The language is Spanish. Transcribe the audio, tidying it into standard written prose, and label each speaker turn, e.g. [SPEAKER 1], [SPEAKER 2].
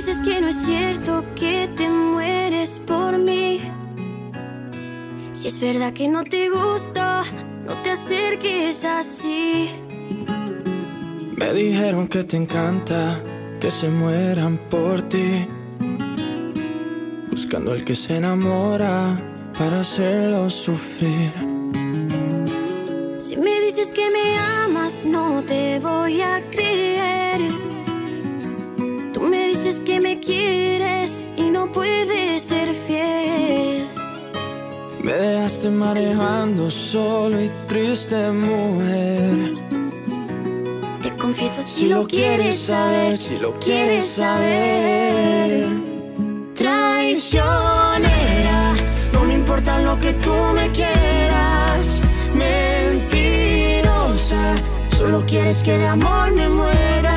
[SPEAKER 1] dices que no es cierto que te mueres por mí. Si es verdad que no te gusta, no te acerques así.
[SPEAKER 2] Me dijeron que te encanta que se mueran por ti, buscando al que se enamora para hacerlo sufrir.
[SPEAKER 1] Si me dices que me amas, no te voy a creer. Tú me dices que me quieres y no puedes ser fiel.
[SPEAKER 2] Me dejaste manejando solo y triste, mujer.
[SPEAKER 1] Te confieso si lo quieres saber,
[SPEAKER 2] si lo quieres saber.
[SPEAKER 1] Traicionera, no me importa lo que tú me quieras. Mentirosa, solo quieres que de amor me muera.